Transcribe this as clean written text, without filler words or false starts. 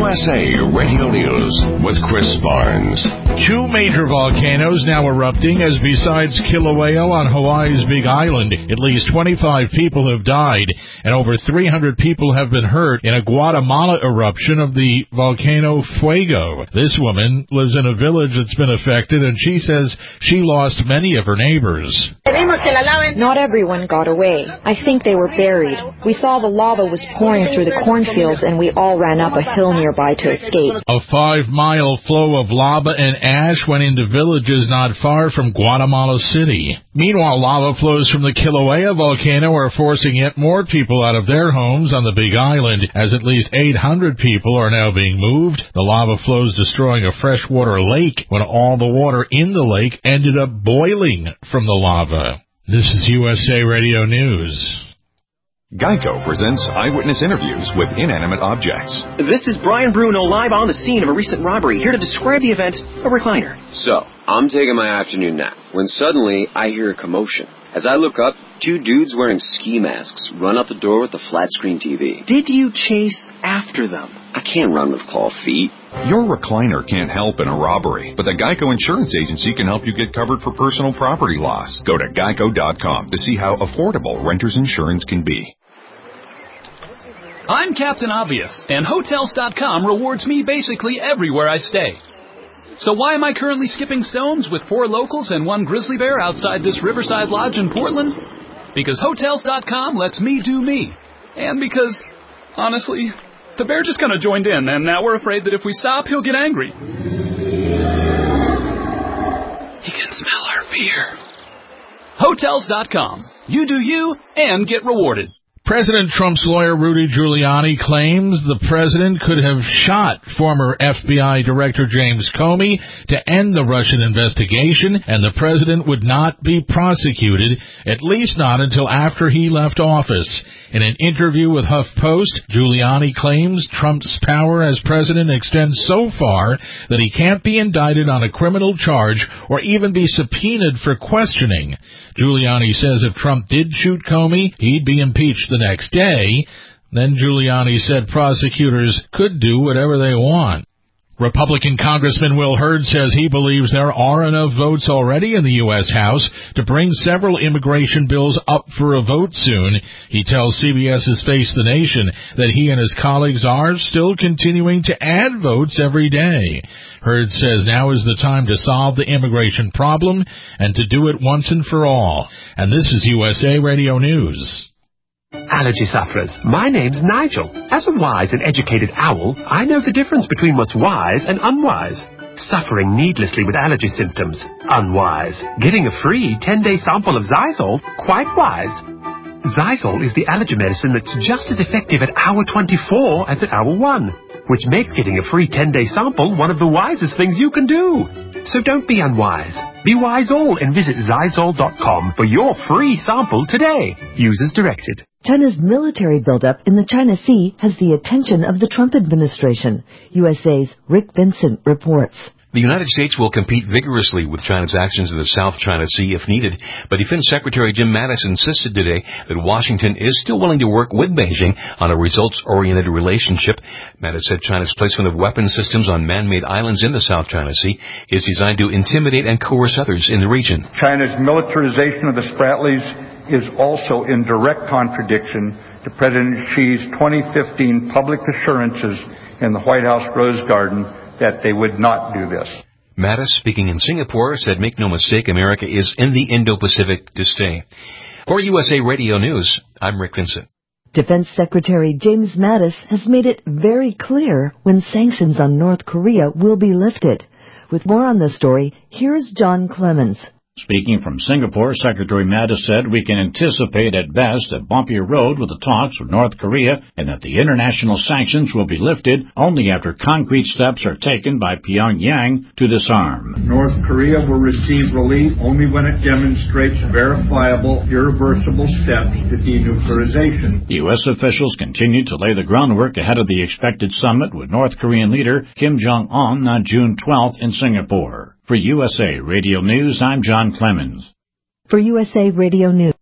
USA Radio News with Chris Barnes. Two major volcanoes now erupting as besides Kilauea on Hawaii's Big Island, at least 25 people have died and over 300 people have been hurt in a Guatemala eruption of the volcano Fuego. This woman lives in a village that's been affected, and she says she lost many of her neighbors. Not everyone got away. I think they were buried. We saw the lava was pouring through the cornfields, and we all ran up a hill nearby to escape. A 5-mile flow of lava and ash went into villages not far from Guatemala City. Meanwhile, lava flows from the Kilauea volcano are forcing yet more people out of their homes on the Big Island, as at least 800 people are now being moved. The lava flows destroying a freshwater lake when all the water in the lake ended up boiling from the lava. This is USA Radio News. Geico presents eyewitness interviews with inanimate objects. This is Brian Bruno live on the scene of a recent robbery, here to describe the event, a recliner. So, I'm taking my afternoon nap when suddenly I hear a commotion. As I look up, two dudes wearing ski masks run out the door with a flat-screen TV. Did you chase after them? I can't run with claw feet. Your recliner can't help in a robbery, but the Geico Insurance Agency can help you get covered for personal property loss. Go to geico.com to see how affordable renter's insurance can be. I'm Captain Obvious, and Hotels.com rewards me basically everywhere I stay. So why am I currently skipping stones with 4 locals and 1 grizzly bear outside this Riverside Lodge in Portland? Because Hotels.com lets me do me. And because, honestly, the bear just kind of joined in, and now we're afraid that if we stop, he'll get angry. He can smell our beer. Hotels.com. You do you, and get rewarded. President Trump's lawyer Rudy Giuliani claims the president could have shot former FBI Director James Comey to end the Russian investigation, and the president would not be prosecuted, at least not until after he left office. In an interview with HuffPost, Giuliani claims Trump's power as president extends so far that he can't be indicted on a criminal charge or even be subpoenaed for questioning. Giuliani says if Trump did shoot Comey, he'd be impeached the next day. Then Giuliani said prosecutors could do whatever they want. Republican Congressman Will Hurd says he believes there are enough votes already in the U.S. House to bring several immigration bills up for a vote soon. He tells CBS's Face the Nation that he and his colleagues are still continuing to add votes every day. Hurd says now is the time to solve the immigration problem and to do it once and for all. And this is USA Radio News. Allergy sufferers, my name's Nigel. As a wise and educated owl, I know the difference between what's wise and unwise. Suffering needlessly with allergy symptoms, unwise. Getting a free 10-day sample of Zysol, quite wise. Zysol is the allergy medicine that's just as effective at hour 24 as at hour 1, which makes getting a free 10-day sample one of the wisest things you can do. So don't be unwise. Be wise all and visit Zysol.com for your free sample today. Use as directed. China's military buildup in the China Sea has the attention of the Trump administration. USA's Rick Vincent reports. The United States will compete vigorously with China's actions in the South China Sea if needed, but Defense Secretary Jim Mattis insisted today that Washington is still willing to work with Beijing on a results-oriented relationship. Mattis said China's placement of weapon systems on man-made islands in the South China Sea is designed to intimidate and coerce others in the region. China's militarization of the Spratlys is also in direct contradiction to President Xi's 2015 public assurances in the White House Rose Garden that they would not do this. Mattis, speaking in Singapore, said, "Make no mistake, America is in the Indo-Pacific to stay." For USA Radio News, I'm Rick Vincent. Defense Secretary James Mattis has made it very clear when sanctions on North Korea will be lifted. With more on this story, here's John Clemens. Speaking from Singapore, Secretary Mattis said we can anticipate at best a bumpier road with the talks with North Korea and that the international sanctions will be lifted only after concrete steps are taken by Pyongyang to disarm. North Korea will receive relief only when it demonstrates verifiable, irreversible steps to denuclearization. U.S. officials continue to lay the groundwork ahead of the expected summit with North Korean leader Kim Jong-un on June 12th in Singapore. For USA Radio News, I'm John Clemens. For USA Radio News.